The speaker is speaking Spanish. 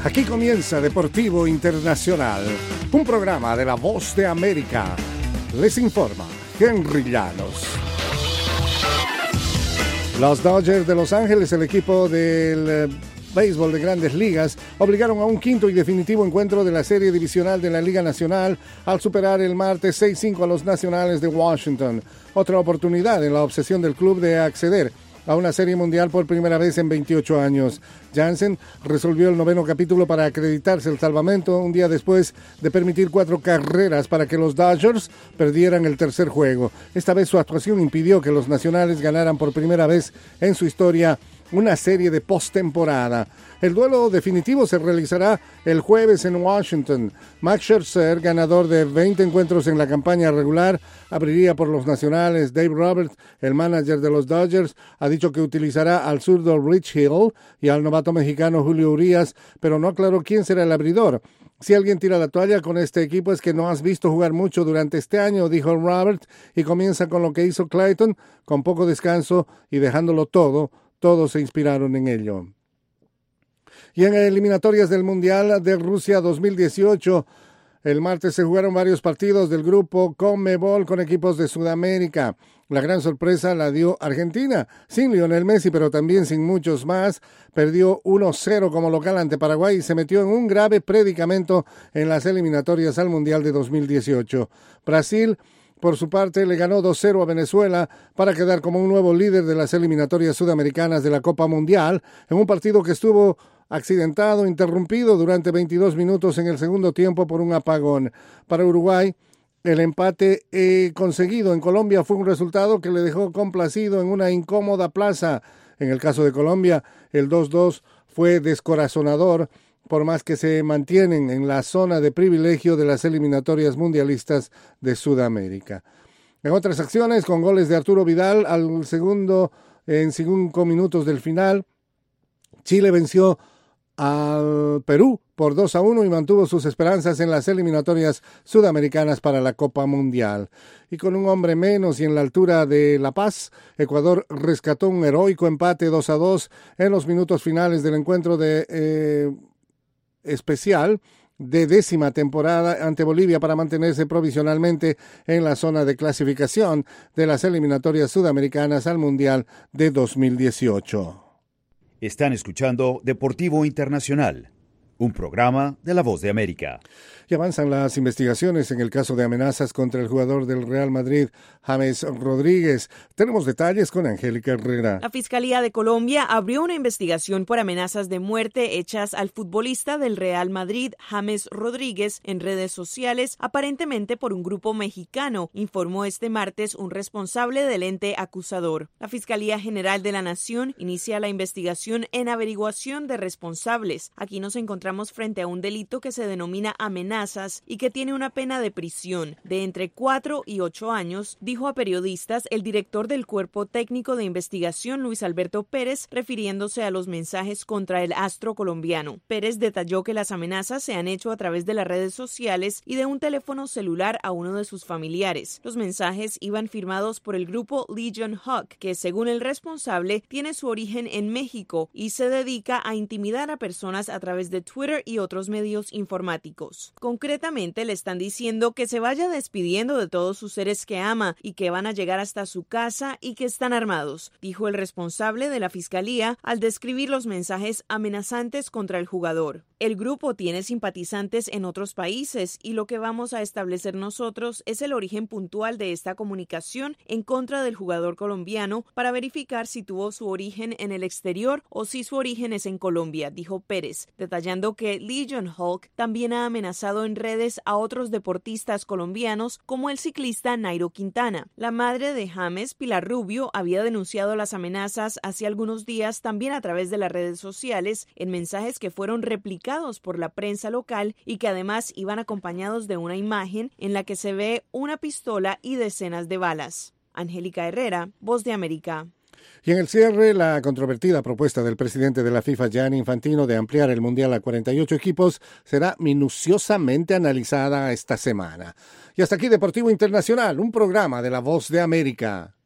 Aquí comienza Deportivo Internacional, un programa de La Voz de América. Les informa Henry Llanos. Los Dodgers de Los Ángeles, el equipo del béisbol de Grandes Ligas, obligaron a un quinto y definitivo encuentro de la serie divisional de la Liga Nacional al superar el martes 6-5 a los Nacionales de Washington. Otra oportunidad en la obsesión del club de acceder a una serie mundial por primera vez en 28 años. Jansen resolvió el noveno capítulo para acreditarse el salvamento un día después de permitir 4 carreras para que los Dodgers perdieran el tercer juego. Esta vez su actuación impidió que los Nacionales ganaran por primera vez en su historia una serie de postemporada. El duelo definitivo se realizará el jueves en Washington. Max Scherzer, ganador de 20 encuentros en la campaña regular, abriría por los Nacionales. Dave Roberts, el manager de los Dodgers, ha dicho que utilizará al zurdo Rich Hill y al novato mexicano Julio Urías, pero no aclaró quién será el abridor. Si alguien tira la toalla con este equipo es que no has visto jugar mucho durante este año, dijo Robert, y comienza con lo que hizo Clayton, con poco descanso y dejándolo todo. Todos se inspiraron en ello. Y en eliminatorias del Mundial de Rusia 2018, el martes se jugaron varios partidos del grupo Conmebol con equipos de Sudamérica. La gran sorpresa la dio Argentina, sin Lionel Messi, pero también sin muchos más. Perdió 1-0 como local ante Paraguay y se metió en un grave predicamento en las eliminatorias al Mundial de 2018. Brasil, por su parte, le ganó 2-0 a Venezuela para quedar como un nuevo líder de las eliminatorias sudamericanas de la Copa Mundial, en un partido que estuvo accidentado, interrumpido durante 22 minutos en el segundo tiempo por un apagón. Para Uruguay, el empate conseguido en Colombia fue un resultado que le dejó complacido en una incómoda plaza. En el caso de Colombia, el 2-2 fue descorazonador, por más que se mantienen en la zona de privilegio de las eliminatorias mundialistas de Sudamérica. En otras acciones, con goles de Arturo Vidal al segundo en 5 minutos del final, Chile venció al Perú por 2-1 y mantuvo sus esperanzas en las eliminatorias sudamericanas para la Copa Mundial. Y con un hombre menos y en la altura de La Paz, Ecuador rescató un heroico empate 2-2 en los minutos finales del encuentro especial de 10ª temporada ante Bolivia para mantenerse provisionalmente en la zona de clasificación de las eliminatorias sudamericanas al Mundial de 2018. Están escuchando Deportivo Internacional, un programa de La Voz de América. Y avanzan las investigaciones en el caso de amenazas contra el jugador del Real Madrid, James Rodríguez. Tenemos detalles con Angélica Herrera. La Fiscalía de Colombia abrió una investigación por amenazas de muerte hechas al futbolista del Real Madrid, James Rodríguez, en redes sociales, aparentemente por un grupo mexicano, informó este martes un responsable del ente acusador. La Fiscalía General de la Nación inicia la investigación en averiguación de responsables. Aquí nos encontramos frente a un delito que se denomina amenazas y que tiene una pena de prisión de entre 4 y 8 años, dijo a periodistas el director del Cuerpo Técnico de Investigación, Luis Alberto Pérez, refiriéndose a los mensajes contra el astro colombiano. Pérez detalló que las amenazas se han hecho a través de las redes sociales y de un teléfono celular a uno de sus familiares. Los mensajes iban firmados por el grupo Legion Hawk, que según el responsable tiene su origen en México y se dedica a intimidar a personas a través de Twitter y otros medios informáticos. Concretamente le están diciendo que se vaya despidiendo de todos sus seres que ama y que van a llegar hasta su casa y que están armados, dijo el responsable de la fiscalía al describir los mensajes amenazantes contra el jugador. El grupo tiene simpatizantes en otros países y lo que vamos a establecer nosotros es el origen puntual de esta comunicación en contra del jugador colombiano para verificar si tuvo su origen en el exterior o si su origen es en Colombia, dijo Pérez, detallando que Legion Hulk también ha amenazado en redes a otros deportistas colombianos como el ciclista Nairo Quintana. La madre de James, Pilar Rubio, había denunciado las amenazas hace algunos días también a través de las redes sociales en mensajes que fueron replicados por la prensa local y que además iban acompañados de una imagen en la que se ve una pistola y decenas de balas. Angélica Herrera, Voz de América. Y en el cierre, la controvertida propuesta del presidente de la FIFA, Gianni Infantino, de ampliar el Mundial a 48 equipos será minuciosamente analizada esta semana. Y hasta aquí Deportivo Internacional, un programa de La Voz de América.